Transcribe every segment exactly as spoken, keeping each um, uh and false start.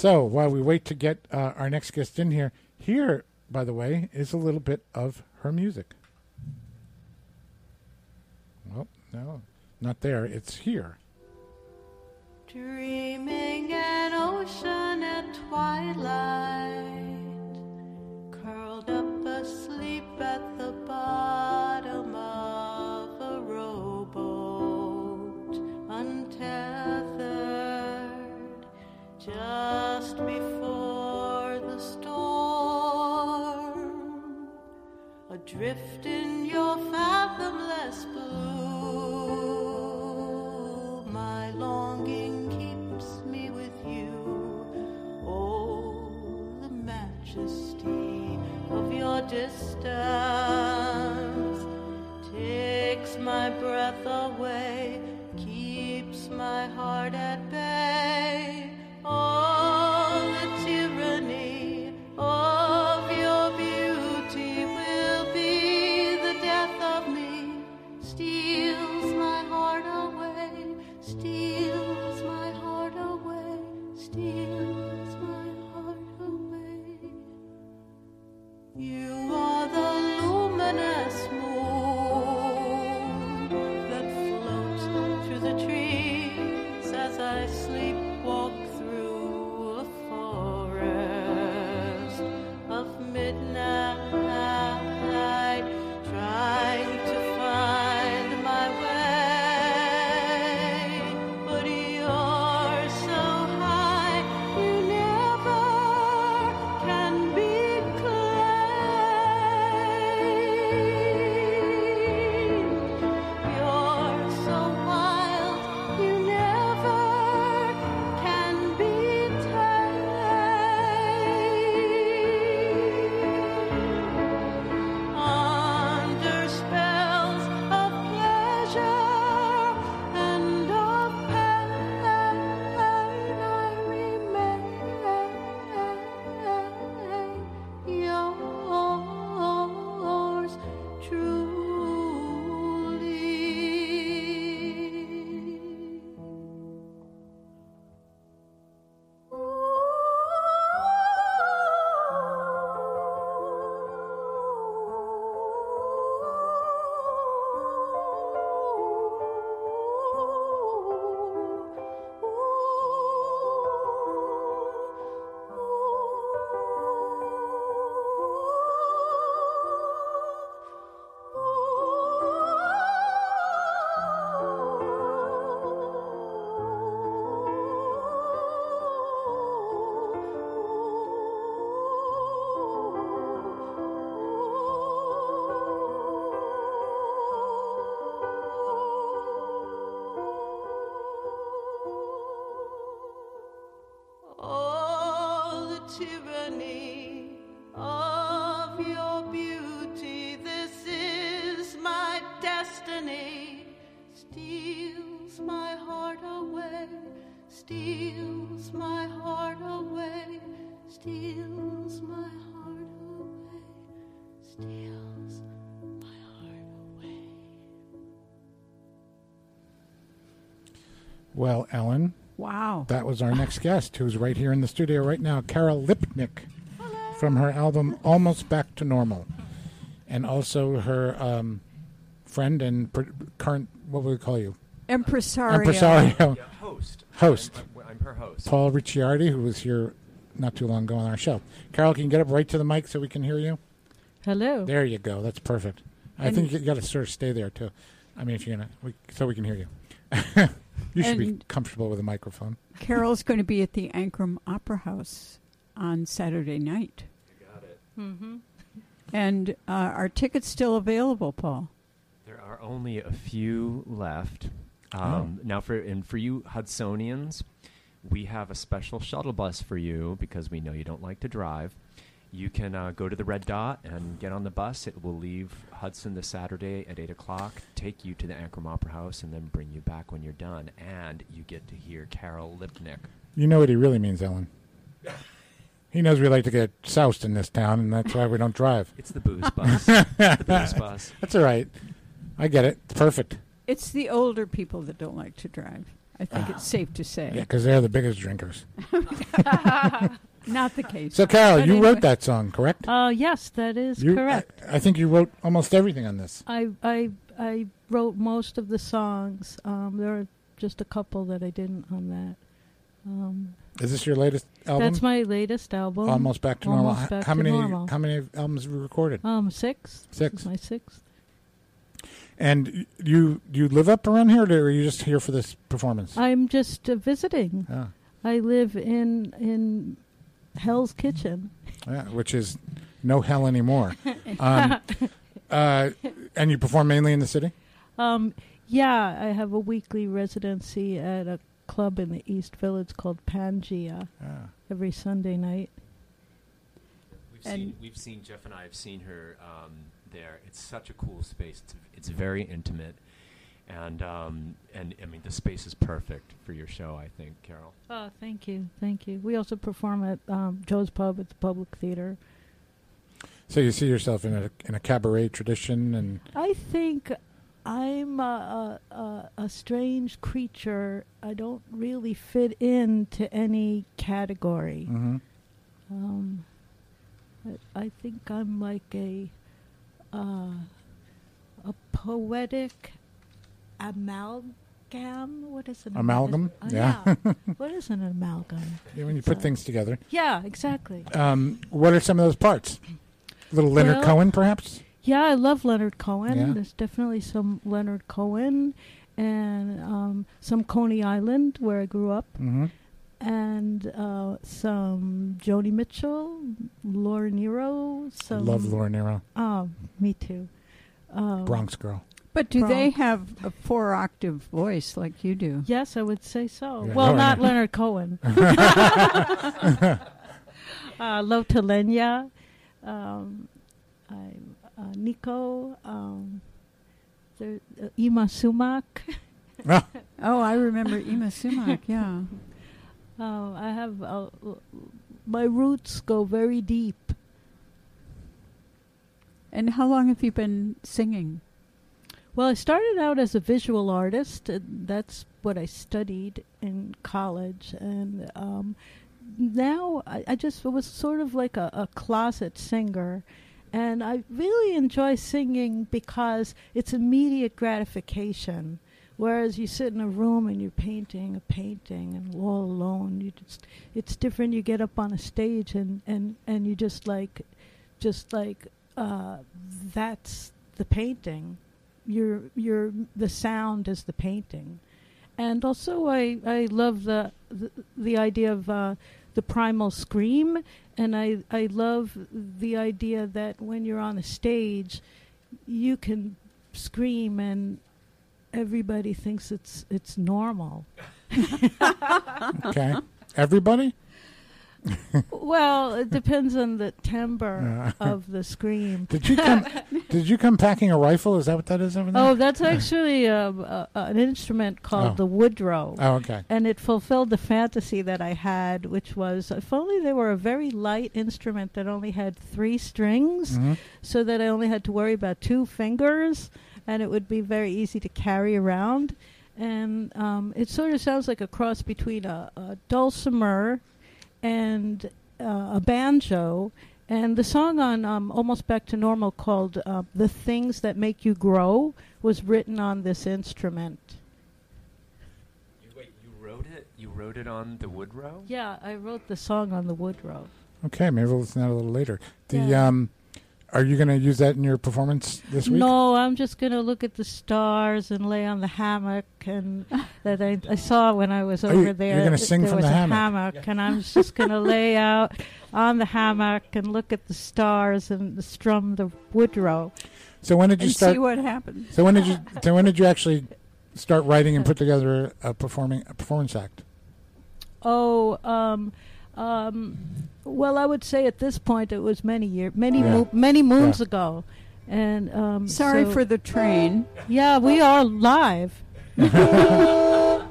So while we wait to get uh, our next guest in here, here, by the way, is a little bit of her music. Well, no, not there. It's here. Dreaming an ocean at twilight, curled up asleep at the bottom of a rowboat, untethered just before the storm, adrift in your fathomless blue. My longing keeps me with you. Oh, the majesty of your distance takes my breath away, keeps my heart at bay. Oh, the tyranny of your beauty will be the death of me, steals my heart away, steals my heart away, steals my heart away. You are the luminous moon that floats through the trees as I sleepwalk through a forest of midnight, trying to find my way. But you're so high, you never can be claimed. You're so wild, you never can be tamed. Under spells of pleasure and of pain, I remain yours truly. Oh, the tyranny of your beauty, this is my destiny, steals my heart away, steals my heart away, steals my heart away, steals my heart away. Well, Ellen, Wow. that was our next guest, who's right here in the studio right now, Carol Lipnick, from her album Almost Back to Normal, and also her um, friend and pr- current, what would we call you? Impresario. Impresario. Yeah, host. Host. I'm, I'm, I'm her host. Paul Ricciardi, who was here not too long ago on our show. Carol, can you get up right to the mic so we can hear you? Hello. There you go. That's perfect. I And- think you got to sort of stay there, too. I mean, if you're going to, so we can hear you. You should be And- comfortable with a microphone. Carol's going to be at the Ankrum Opera House on Saturday night. You got it. Mm-hmm. And uh, are tickets still available, Paul? There are only a few left. Um, Now, for and for you Hudsonians, we have a special shuttle bus for you because we know you don't like to drive. You can uh, go to the Red Dot and get on the bus. It will leave Hudson this Saturday at eight o'clock, take you to the Ankrum Opera House, and then bring you back when you're done. And you get to hear Carol Lipnick. You know what he really means, Ellen. He knows we like to get soused in this town, and that's why we don't drive. It's the booze bus. It's the booze bus. That's all right. I get it. It's perfect. It's the older people that don't like to drive. I think it's safe to Yeah, say. because they're the biggest drinkers. Not the case. So, Carol, But you anyway. wrote that song, correct? Uh, yes, that is You- correct. I, I think you wrote almost everything on this. I I I wrote most of the songs. Um, there are just a couple that I didn't on that. Um, Is this your latest album? that's my latest album. Almost Back to Normal. Almost H- Back how to many? Normal. How many albums have you recorded? Um, six. This Six. is my sixth. And y- you you live up around here, or are you just here for this performance? I'm just uh, visiting. Ah, I live in in Hell's Kitchen. yeah, which is no hell anymore. um, uh, and you perform mainly in the city? Um, yeah, I have a weekly residency at a club in the East Village called Pangea Ah. every Sunday night. We've And- seen we've seen Jeff and I have seen her um, there. It's such a cool space. It's, it's very intimate, and um, and I mean the space is perfect for your show. I think, Carol. Oh, thank you, thank you. We also perform at um, Joe's Pub at the Public Theater. So you see yourself in a in a cabaret tradition, and I think I'm a, a, a, a strange creature. I don't really fit into any category. mhm. Um, I, I think I'm like a uh, a poetic amalgam. What is an Amalgam? Uh, Yeah. What is an amalgam? Yeah, when you put So- things together. Yeah, exactly. Um, what are some of those parts? Little Leonard Well- Cohen, perhaps? Yeah, I love Leonard Cohen. Yeah. There's definitely some Leonard Cohen, and um, some Coney Island where I grew up, Mm-hmm. and uh, some Joni Mitchell, Laura Nero. Some Love Laura Nero, Oh, me too. Um, Bronx Girl. But do they Bronx. have a four octave voice like you do? Yes, I would say so. Yeah, well, no, not no. Leonard Cohen. uh, Lo Talenya, um, I, uh, Nico, um, there, uh, Ima Sumac. Ah, Oh, I remember Ima Sumac, yeah. Uh, I have uh, my roots go very deep. And how long have you been singing? Well, I started out as a visual artist. And that's what I studied in college, and um, now I, I just was sort of like a, a closet singer. And I really enjoy singing because it's immediate gratification. Whereas you sit in a room and you're painting a painting and all alone, you just it's different. You get up on a stage and, and, and you just like, just like uh, that's the painting. Your your the sound is the painting, and also I I love the the, the idea of uh, the primal scream, and I I love the idea that when you're on a stage, you can scream and everybody thinks it's it's normal. okay. Everybody? Well, it depends on the timbre Yeah. of the scream. Did you come? Did you come packing a rifle? Is that what that is over there? Oh, that's actually uh, uh, an instrument called Oh. the Woodrow. Oh, okay. And it fulfilled the fantasy that I had, which was if only they were a very light instrument that only had three strings, hmm so that I only had to worry about two fingers, and it would be very easy to carry around. And um, it sort of sounds like a cross between a, a dulcimer and uh, a banjo. And the song on um, Almost Back to Normal called uh, The Things That Make You Grow was written on this instrument. You, wait, you wrote it? You wrote it on the Woodrow? Yeah, I wrote the song on the Woodrow. Okay, maybe we'll listen to that a little later. The Yeah. um, are you going to use that in your performance this week? No, I'm just going to look at the stars and lay on the hammock and that I, I saw when I was Are over you- there. you're gonna that sing there from was the a hammock? and I'm just going to lay out on the hammock and look at the stars and strum the Woodrow. So when did you And start? see what happens. So when did you? So when did you actually start writing and put together a performing a performance act? Oh, um, um, well, I would say at this point it was many years, many Yeah. mo- many moons Yeah. ago, and um, Sorry so- for the train. Yeah, we are live. It's a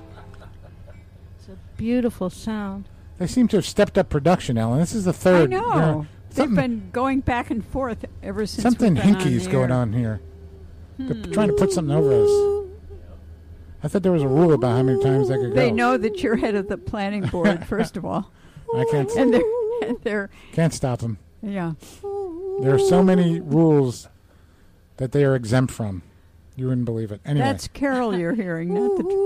beautiful sound. They seem to have stepped up production, Ellen. This is the third. I you know. They've something been going back and forth ever since. something we've been hinky's on going air. on here. Hmm. They're trying to put something over us. I thought there was a rule about how many times they could go. They know that you're head of the planning board, first of all. I can't, And they're, and they're can't stop them. yeah. There are so many rules that they are exempt from. You wouldn't believe it. Anyway. That's Carol you're hearing, not the...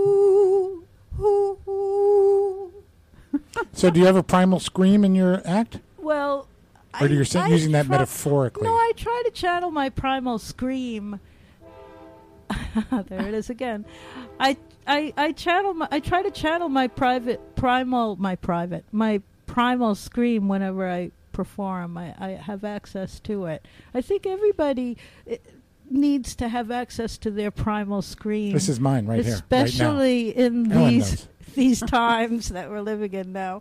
So do you have a primal scream in your act? Well, Or do you I- say, I using that try- metaphorically? No, I try to channel my primal scream. There it is again. I I I channel my, I try to channel my private primal my private my primal scream whenever I perform. I, I have access to it. I think everybody eh, needs to have access to their primal scream. This is mine right here, right now. especially in Ellen these knows. these times that we're living in now.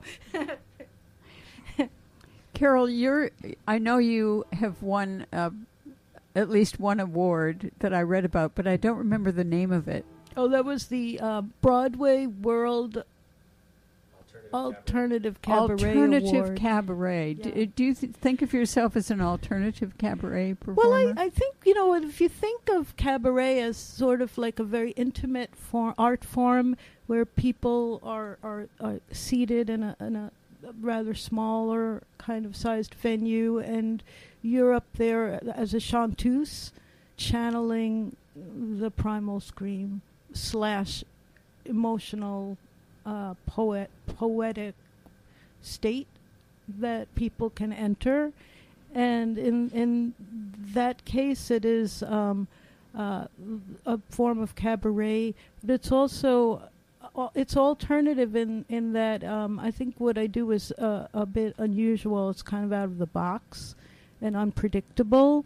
Carol, you're. I know you have won uh, at least one award that I read about, but I don't remember the name of it. Oh, that was the uh, Broadway World Alternative Cabaret Alternative Award. cabaret. D- Yeah. do you th- think of yourself as an alternative cabaret performer? Well, I, I think, you know, if you think of cabaret as sort of like a very intimate form, art form where people are, are, are seated in a, in a rather smaller kind of sized venue, and you're up there as a chanteuse channeling the primal scream slash emotional uh, poet poetic state that people can enter, and in in that case it is um, uh, a form of cabaret, but it's also uh, it's alternative in in that um, I think what I do is uh, a bit unusual. It's kind of out of the box and unpredictable.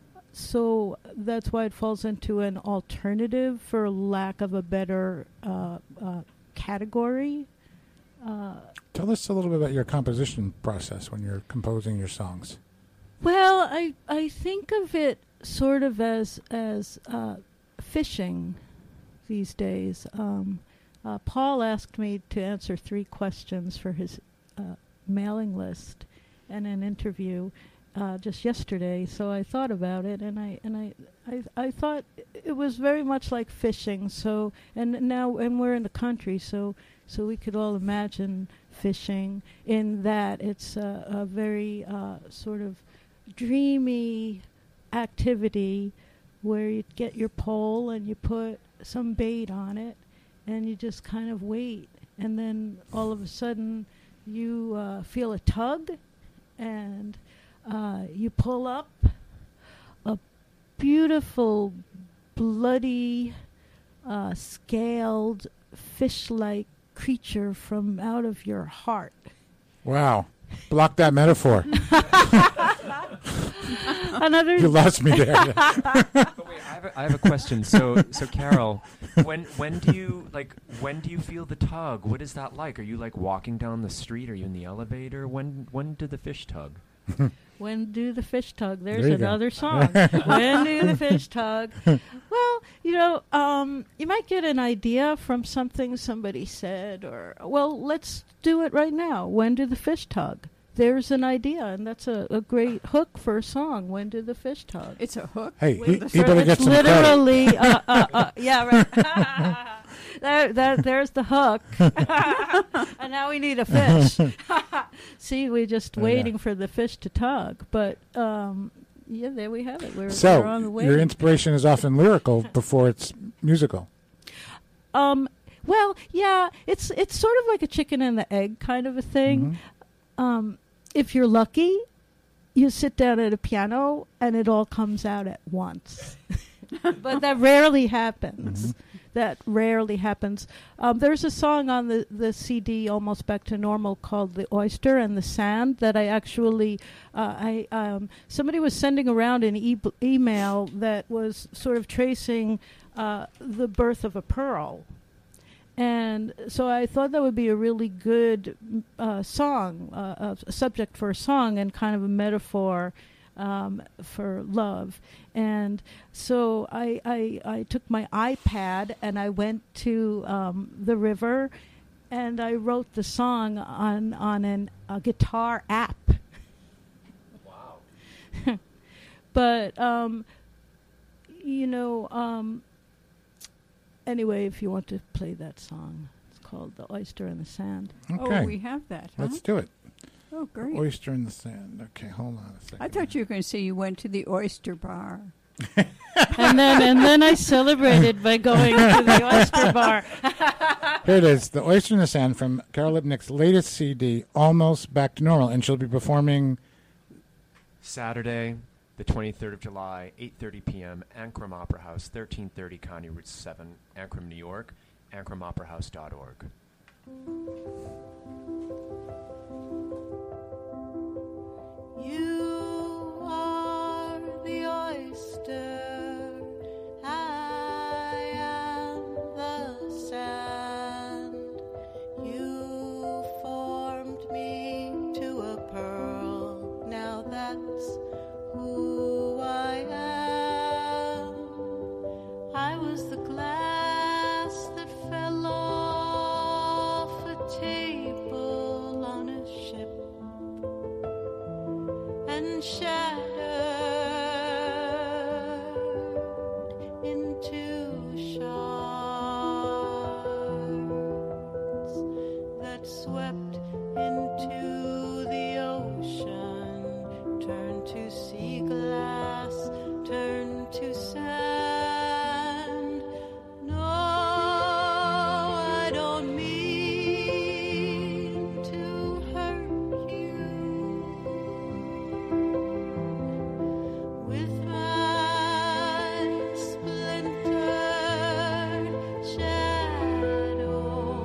So that's why it falls into an alternative, for lack of a better uh, uh, category. Uh, Tell us a little bit about your composition process when you're composing your songs. well, I I think of it sort of as as uh, fishing these days. Um, uh, Paul asked me to answer three questions for his uh, mailing list and an interview. Uh, just yesterday, so I thought about it, and I and I, I I thought it was very much like fishing. So and now and we're in the country, so so we could all imagine fishing in that it's a, a very uh, sort of dreamy activity where you get your pole and you put some bait on it, and you just kind of wait, and then all of a sudden you uh, feel a tug, and Uh, you pull up a beautiful, bloody, uh, scaled, fish-like creature from out of your heart. Wow. Block that metaphor. Another You lost me there. But wait, I have a, I have a question. So, so Carol, when when do you like when do you feel the tug? What is that like? Are you like walking down the street? Are you in the elevator? When when do the fish tug? When do the fish tug? There's There you go. another song. When do the fish tug? Well, you know, um, you might get an idea from something somebody said, or, well, let's do it right now. When do the fish tug? There's an idea, and that's a, a great hook for a song. When do the fish tug? It's a hook. Hey, with he, the he fir- better It's get some credit. literally, uh, uh, uh, yeah, right. there, there, there's the hook. And now we need a fish. See, we're just Oh, waiting yeah. for the fish to tug. But, um, yeah, there we have it. We're, So, we're on the way. your inspiration is often lyrical before it's musical. Um, well, yeah, it's it's sort of like a chicken and the egg kind of a thing. Mhm. Um, if you're lucky, you sit down at a piano and it all comes out at once. But that rarely happens. Mhm. That rarely happens. Um, there's a song on the, the C D, Almost Back to Normal, called The Oyster and the Sand, that I actually, uh, I um, somebody was sending around an e- email that was sort of tracing uh, the birth of a pearl. And so I thought that would be a really good uh, song, uh, a subject for a song, and kind of a metaphor um, for love. And so I, I, I took my iPad and I went to um, the river, and I wrote the song on on an, a guitar app. Wow! But um, you know. Um, anyway, if you want to play that song, it's called "The Oyster in the Sand." Okay. Oh, we have that, huh? Let's do it. Oh, great. Oyster in the Sand. Okay, hold on a second. I thought you were going to say you went to the oyster bar. and then and then I celebrated by going to the oyster bar. Here it is, The Oyster in the Sand from Carol Lipnick's latest C D, Almost Back to Normal. And she'll be performing Saturday, the twenty-third of July, eight thirty p.m., Ancrum Opera House, thirteen thirty County Route seven, Ancrum, New York, ancrum opera house dot org. You are the oyster, I am the sand. You formed me to a pearl, now that's who I am. I was the glass that fell off a table on a ship and shattered into shards that swept into the ocean, turned to sea glass, turned to sand. No, I don't mean to hurt you. With my splintered shadow,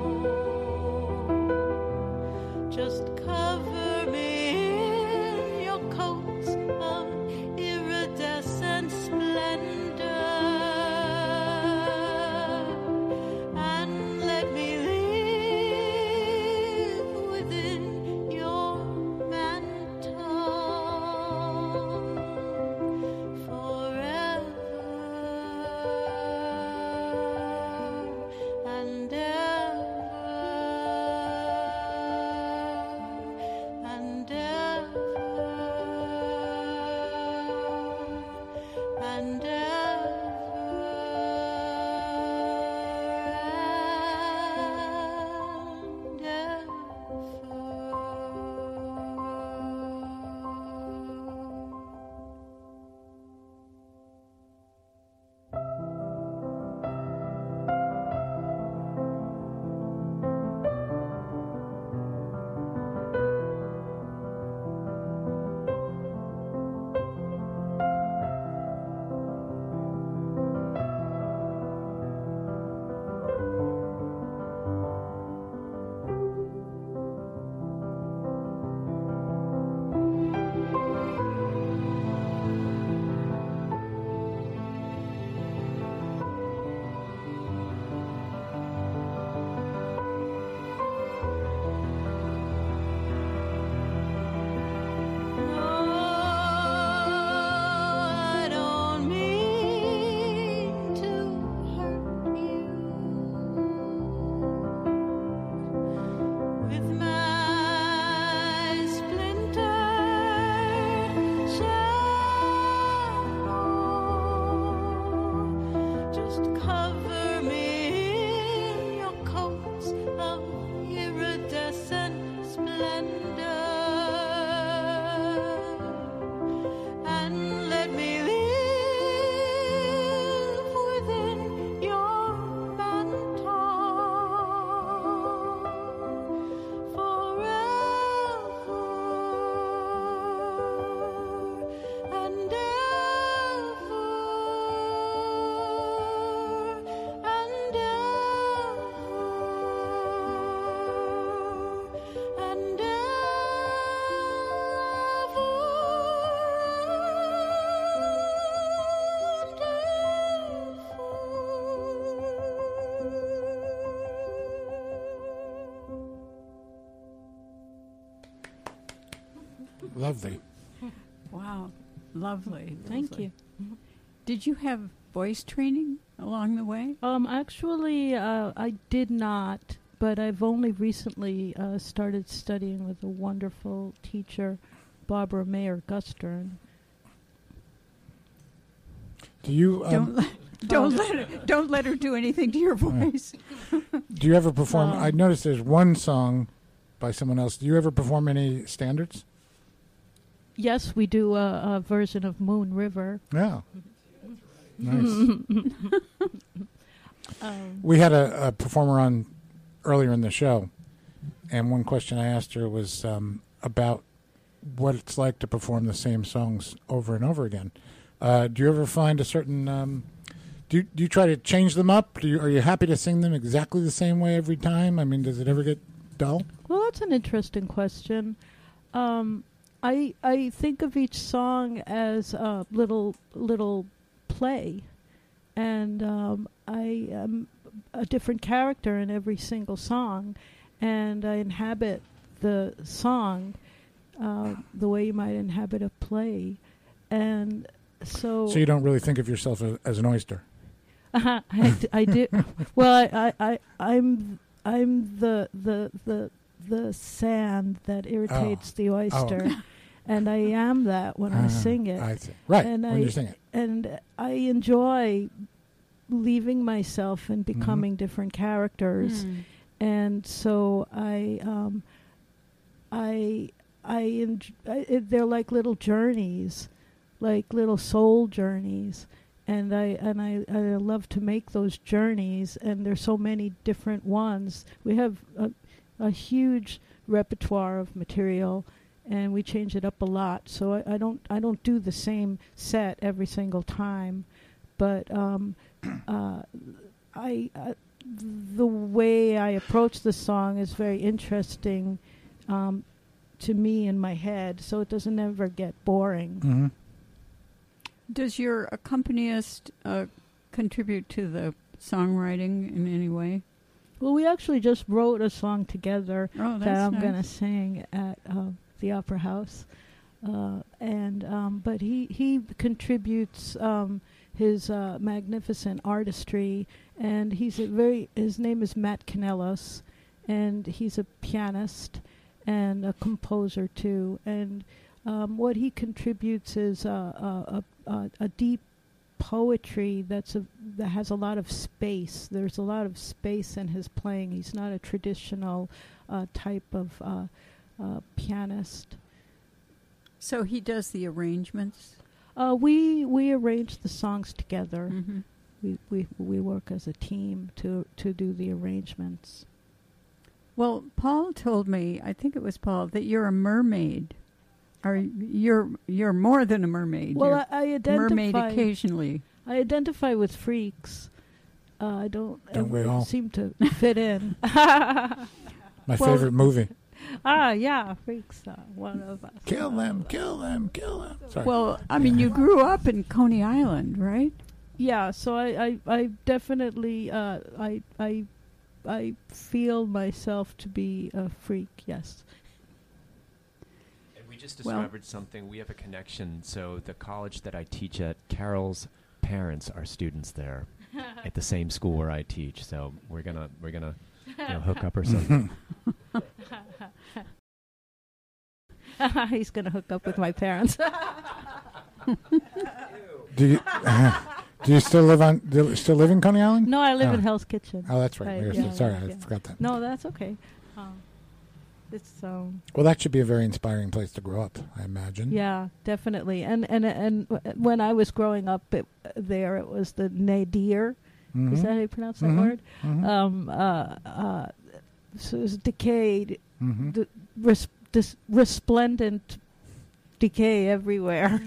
just cover me in your coats of iridescent splendor, and let me live within your mantle forever and ever and ever and ever and ever. I don't mean to hurt you. With my splintered shadow, just cover me in your coats of iridescent splendor, and let me live within your mantle forever and ever and ever and Lovely. Wow. Lovely. Thank lovely. you. Did you have voice training along the way? Um, actually, uh, I did not, but I've only recently uh, started studying with a wonderful teacher, Barbara Mayer Gustern. Do you um, Don't Don't let her, don't let her do anything to your voice. Do you ever perform? Um, I noticed there's one song by someone else. Do you ever perform any standards? Yes, we do a, a version of Moon River. Yeah. Nice. Um, We had a, a performer on earlier in the show, and one question I asked her was um, about what it's like to perform the same songs over and over again. Uh, do you ever find a certain? Um, do you, do you try to change them up? Do you, are you happy to sing them exactly the same way every time? I mean, does it ever get dull? Well, that's an interesting question. Um, I I think of each song as a little little play, and um, I am a different character in every single song, and I inhabit the song uh, the way you might inhabit a play, and so. So you don't really think of yourself as, as an oyster. Uh, I, d- I do. Well, I, I, I, I'm, I'm the, the, the, the sand that irritates Oh. the oyster, and I am that when I Ah, sing it, I see. Right, And when I- you sing it. and I enjoy leaving myself and becoming different characters, Hmm. and so I, um, I, I, enj- I it, they're like little journeys, like little soul journeys. And I and I, I love to make those journeys, and there's so many different ones. We have a, a huge repertoire of material, and we change it up a lot. So I, I don't I don't do the same set every single time, but um, uh, I, I the way I approach the song is very interesting um, to me in my head, so it doesn't ever get boring. Mm-hmm. Does your accompanist uh, contribute to the songwriting in any way? Well, we actually just wrote a song together Oh, that's that I'm nice. going to sing at uh, the Opera House, uh, and um, but he he contributes um, his uh, magnificent artistry, and he's a very his name is Matt Canellos, and he's a pianist and a composer too, and um, what he contributes is uh, a, a, a, a deep poetry that's a, that has a lot of space. There's a lot of space in his playing. He's not a traditional uh, type of uh, uh, pianist. So he does the arrangements? Uh, we we arrange the songs together. Mm-hmm. We, we we work as a team to to do the arrangements. Well, Paul told me, I think it was Paul, that you're a mermaid. Or you're you're more than a mermaid. Well, You're I, I a identify. mermaid occasionally. I identify with freaks. Uh, I don't, Don't we ever all? seem to fit in. My Well- favorite movie. Ah, yeah, freaks are one of us. Kill them, kill them, kill them. Sorry. Well, I mean, you grew up in Coney Island, right? Yeah, so I, I, I definitely, uh, I, I, I feel myself to be a freak. Yes. And we just Well- discovered something. We have a connection. So the college that I teach at, Carol's parents are students there at the same school where I teach. So we're gonna we're gonna you know, hook up or something. He's gonna hook up with my parents. do you do you still live on? Do you still live in Coney Island? No, I live Oh. in Hell's Kitchen. Oh, that's right. Right, You're yeah, still- sorry, yeah, I yeah. forgot that. No, that's okay. Um, it's um, Well, that should be a very inspiring place to grow up, I imagine. yeah, definitely. And and and w- when I was growing up, it, there it was the nadir. Mhm. Is that how you pronounce that Mhm. word? Mhm. Um, uh, uh, so it was decayed, Mhm. d- res- dis- resplendent decay everywhere.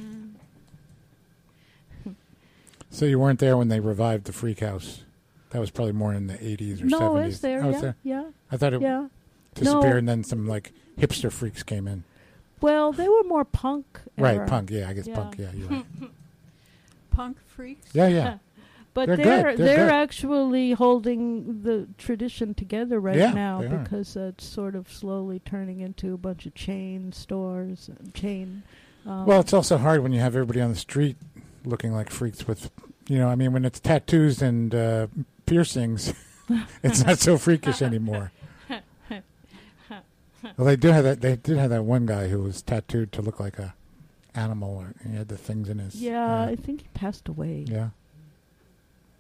So you weren't there when they revived the Freak House. That was probably more in the eighties or No, seventies. it was there. Oh, yeah, it's there. yeah, I thought it yeah. disappeared, No. and then some like hipster freaks came in. Well, they were more punk. Right, era. punk. Yeah, I guess Yeah. punk. Yeah, you're right. Punk freaks? Yeah, yeah. But They're they're good, they're, they're good. actually holding the tradition together right Yeah, now they are. because uh, it's sort of slowly turning into a bunch of chain stores and chain. Um, Well, it's also hard when you have everybody on the street looking like freaks with, you know, I mean, when it's tattoos and uh, piercings, it's not so freakish anymore. Well, they do have that. They did have that one guy who was tattooed to look like a animal, or he had the things in his. yeah, uh, I think he passed away. yeah.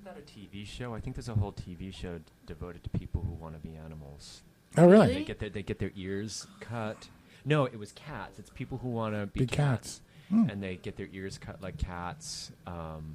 that a T V show? I think there's a whole T V show d- devoted to people who want to be animals. Oh, really? They get their they get their ears cut. No, it was cats. It's people who want to be, Be cats, cats. Hmm. and they get their ears cut like cats. Um,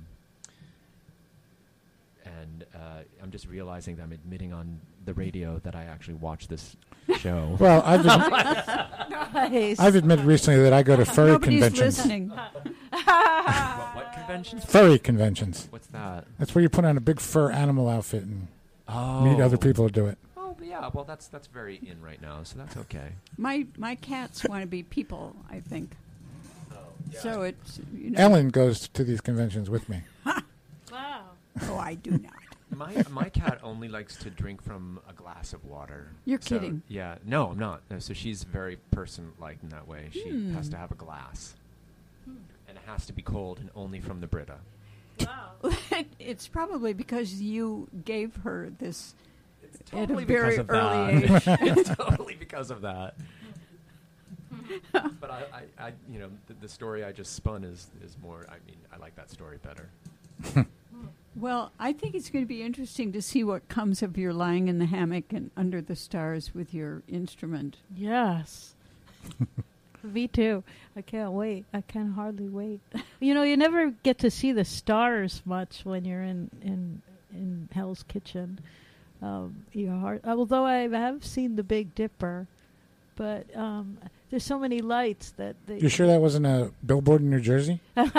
and uh, I'm just realizing that I'm admitting on the radio that I actually watch this show. Well, I've ad- Nice. I've admitted recently that I go to furry Nobody's conventions. listening. what, what conventions? Furry conventions. What's that? That's where you put on a big fur animal outfit and Oh, meet other people who do it. Oh, yeah. Well, that's that's very in right now, so that's okay. My my cats want to be people, I think. So it's you know. Ellen goes to these conventions with me. Wow. Oh, I do not. My my cat only likes to drink from a glass of water. You're So, kidding. Yeah. No, I'm not. No, so she's very person-like in that way. She Hmm. has to have a glass. And it has to be cold and only from the Brita. Wow. It's probably because you gave her this It's at a totally very because of early that. age. It's totally because of that. But I, I, I, you know, the, the story I just spun is, is more, I mean, I like that story better. Well, I think it's going to be interesting to see what comes of your lying in the hammock and under the stars with your instrument. Yes. Me too. I can't wait. I can hardly wait. You know, you never get to see the stars much when you're in in, in Hell's Kitchen. Um, you hard, although I have seen the Big Dipper, but um, there's so many lights that they. You sure that wasn't a billboard in New Jersey?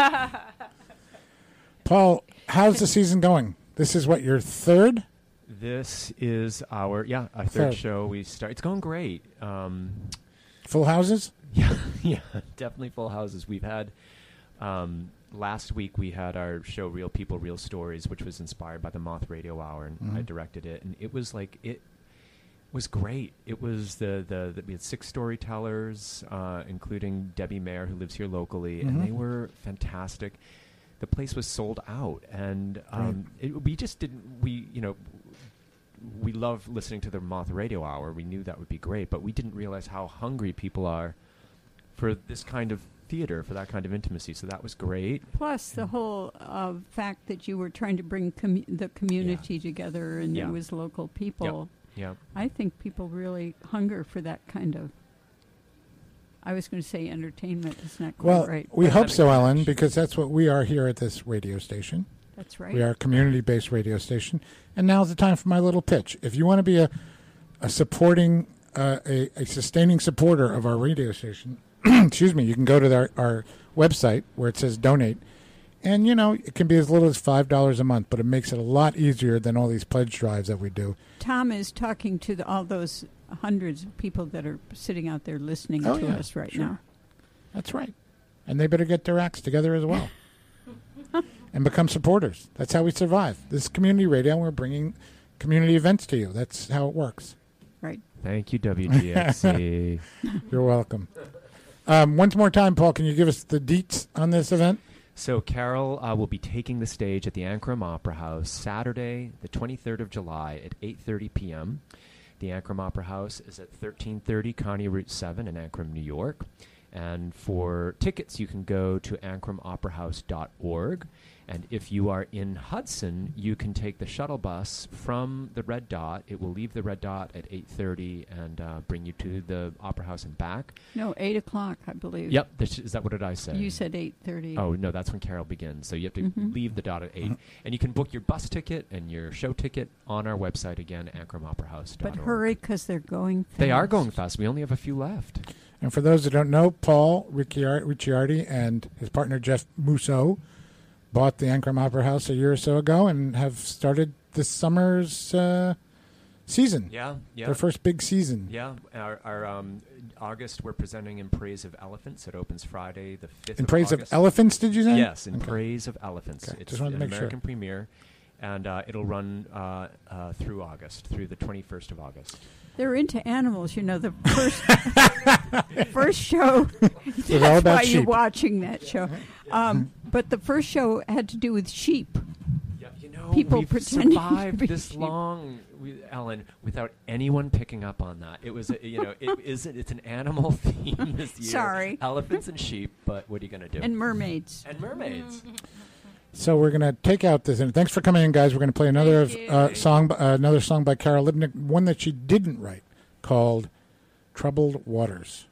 Paul, how's the season going? This is what, your third? This is our, yeah, our third Third. show. We start, it's going great. Um, Full houses? Yeah, yeah, definitely full houses. We've had um, last week we had our show Real People, Real Stories, which was inspired by the Moth Radio Hour, and I Mhm. directed it, and it was like it was great. It was the the, the we had six storytellers, uh, including Debbie Mayer, who lives here locally, and Mhm. they were fantastic. The place was sold out, and um, it, we just didn't. We you know. We love listening to the Moth Radio Hour. We knew that would be great, but we didn't realize how hungry people are for this kind of theater, for that kind of intimacy. So that was great. Plus the whole uh, fact that you were trying to bring commu- the community together and Yeah. there was local people. Yeah. I think people really hunger for that kind of. I was going to say entertainment. It's not quite Well, right. we But hope having so, Ellen, connection. because that's what we are here at this radio station. That's right. We are a community-based radio station. And now's the time for my little pitch. If you want to be a, a supporting, uh, a, a sustaining supporter of our radio station, excuse me, you can go to our, our website where it says donate. And, you know, it can be as little as five dollars a month, but it makes it a lot easier than all these pledge drives that we do. Tom is talking to the, all those hundreds of people that are sitting out there listening Oh, to yeah, us right sure. now. That's right. And they better get their acts together as well. And become supporters. That's how we survive. This is community radio, and we're bringing community events to you. That's how it works. Right. Thank you, W G X C. You're welcome. Um, once more time, Paul, can you give us the deets on this event? So Carol uh, will be taking the stage at the Ankrum Opera House Saturday, the twenty-third of July at eight thirty p.m. The Ankrum Opera House is at thirteen thirty Connie Route seven in Ankrum, New York. And for tickets, you can go to ankrum opera house dot org. And if you are in Hudson, you can take the shuttle bus from the Red Dot. It will leave the Red Dot at eight thirty and uh, bring you to the Opera House and back. No, eight o'clock, I believe. Yep. This, is that what did I say? You said eight thirty. Oh, no, that's when Carol begins. So you have to Mhm. leave the dot at eight. And you can book your bus ticket and your show ticket on our website again, ankrum opera house dot org. But hurry, because they're going fast. They are going fast. We only have a few left. And for those who don't know, Paul Ricciar- Ricciardi and his partner Jeff Musso bought the Ankrum Opera House a year or so ago and have started this summer's uh, season. Yeah, yeah. Their first big season. Yeah, our, our um, August, we're presenting In Praise of Elephants. It opens Friday, the fifth In of praise August. of elephants, did you say? Yes, In Okay. Praise of Elephants. Okay, It's just wanted to an make sure. American premiere, and uh, it'll run uh, uh, through August, through the twenty-first of August. They're into animals, you know. The first first show. It's all That's about why you're sheep. watching that show. Um, but the first show had to do with sheep. Yeah, you know, People we've pretending to survived be this sheep. long, we, Ellen, without anyone picking up on that. It was, a, you know, it is. It's an animal theme this year. Sorry. Elephants and sheep, but what are you going to do? And mermaids. And mermaids. So we're gonna take out this, and thanks for coming in, guys. We're gonna play another of, uh, song, uh, another song by Carol Lipnick, one that she didn't write, called "Troubled Waters."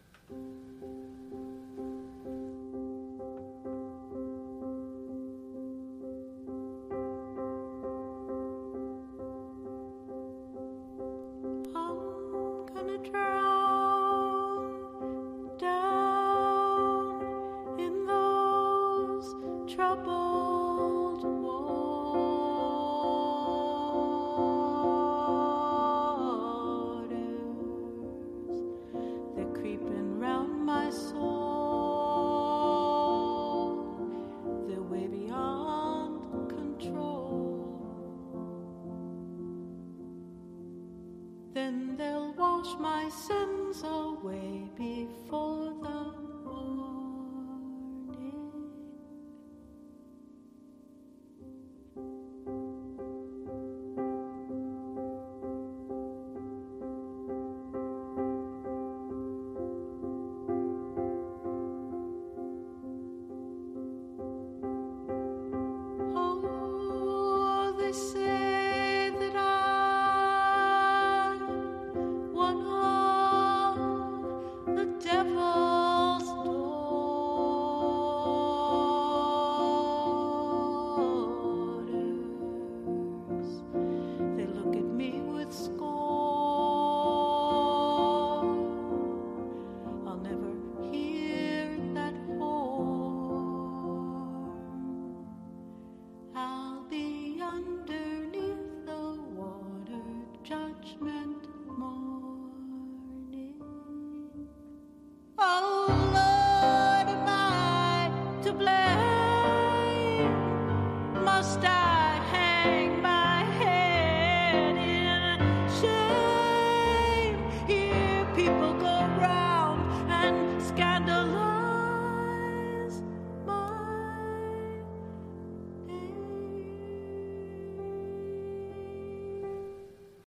I'm gonna drown down in those troubled